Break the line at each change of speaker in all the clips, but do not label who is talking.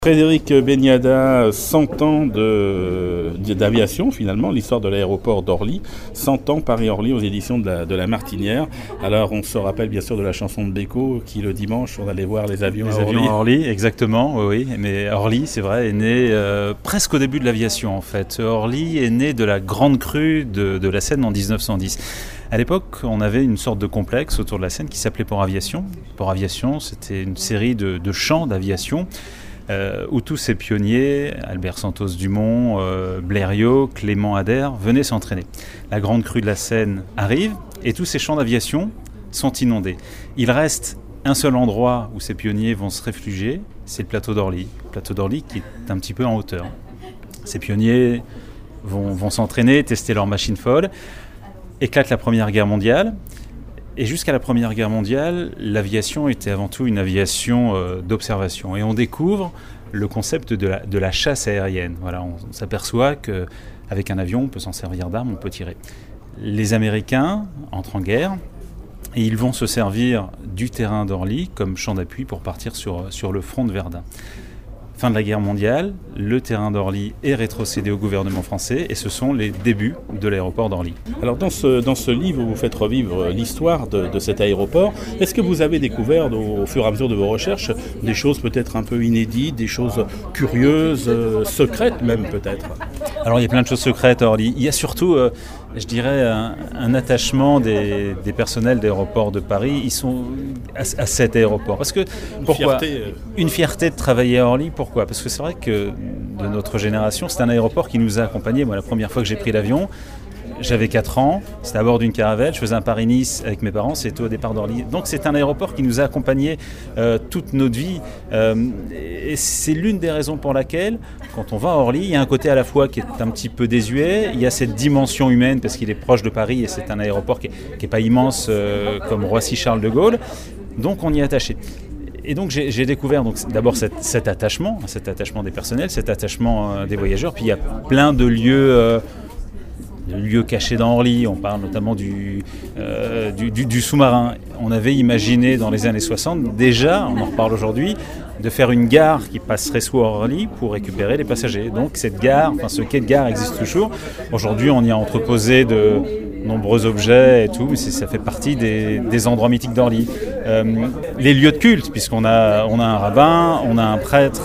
Frédéric Beniada, 100 ans d'aviation finalement, l'histoire de l'aéroport d'Orly, 100 ans Paris-Orly aux éditions de la Martinière. Alors on se rappelle bien sûr de la chanson de Beko qui le dimanche on allait voir les avions à
Orly, exactement, oui. Mais Orly, c'est vrai, est né presque au début de l'aviation en fait. Orly est né de la grande crue de la Seine en 1910. À l'époque, on avait une sorte de complexe autour de la Seine qui s'appelait Port Aviation. Port Aviation, c'était une série de champs d'aviation où tous ces pionniers, Albert Santos-Dumont, Blériot, Clément Ader, venaient s'entraîner. La grande crue de la Seine arrive et tous ces champs d'aviation sont inondés. Il reste un seul endroit où ces pionniers vont se réfugier, c'est le plateau d'Orly. Le plateau d'Orly qui est un petit peu en hauteur. Ces pionniers vont s'entraîner, tester leurs machines folles. Éclate la Première Guerre mondiale. Et jusqu'à la Première Guerre mondiale, l'aviation était avant tout une aviation d'observation. Et on découvre le concept de la chasse aérienne. Voilà, on s'aperçoit qu'avec un avion, on peut s'en servir d'arme, on peut tirer. Les Américains entrent en guerre et ils vont se servir du terrain d'Orly comme champ d'appui pour partir sur le front de Verdun. Fin de la guerre mondiale, le terrain d'Orly est rétrocédé au gouvernement français et ce sont les débuts de l'aéroport d'Orly.
Alors dans ce livre, vous faites revivre l'histoire de cet aéroport. Est-ce que vous avez découvert au fur et à mesure de vos recherches des choses peut-être un peu inédites, des choses curieuses, secrètes même peut-être?
Alors il y a plein de choses secrètes à Orly. Il y a surtout, je dirais, un attachement des personnels d'aéroports de Paris. Ils sont à cet aéroport. Parce que, pourquoi ? Une fierté de travailler à Orly. Pourquoi ? Parce que c'est vrai que de notre génération, c'est un aéroport qui nous a accompagnés. Moi, la première fois que j'ai pris l'avion, j'avais 4 ans, c'était à bord d'une caravelle, je faisais un Paris-Nice avec mes parents, c'était au départ d'Orly. Donc c'est un aéroport qui nous a accompagnés toute notre vie. Et c'est l'une des raisons pour laquelle, quand on va à Orly, il y a un côté à la fois qui est un petit peu désuet, il y a cette dimension humaine parce qu'il est proche de Paris et c'est un aéroport qui n'est pas immense comme Roissy-Charles de Gaulle. Donc on y est attaché. Et donc j'ai découvert d'abord cet attachement des personnels, cet attachement des voyageurs. Puis il y a plein de lieux cachés dans Orly. On parle notamment du sous-marin. On avait imaginé dans les années 60, déjà, on en reparle aujourd'hui, de faire une gare qui passerait sous Orly pour récupérer les passagers. Donc cette gare, ce quai de gare existe toujours. Aujourd'hui, on y a entreposé de nombreux objets et tout, mais ça fait partie des endroits mythiques d'Orly. Les lieux de culte, puisqu'on a un rabbin, on a un prêtre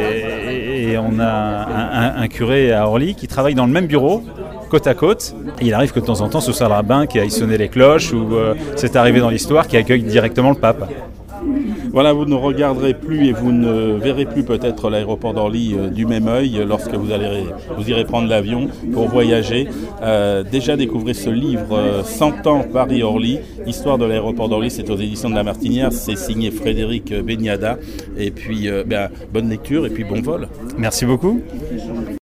et on a un curé à Orly qui travaille dans le même bureau, côte à côte. Et il arrive que de temps en temps, ce soit le rabbin qui aille sonner les cloches ou c'est arrivé dans l'histoire, qui accueille directement le pape.
Voilà, vous ne regarderez plus et vous ne verrez plus peut-être l'aéroport d'Orly du même œil lorsque vous irez prendre l'avion pour voyager. Déjà découvrez ce livre 100 ans Paris-Orly, histoire de l'aéroport d'Orly, c'est aux éditions de la Martinière, c'est signé Frédéric Beniada. Et puis bonne lecture et puis bon vol.
Merci beaucoup.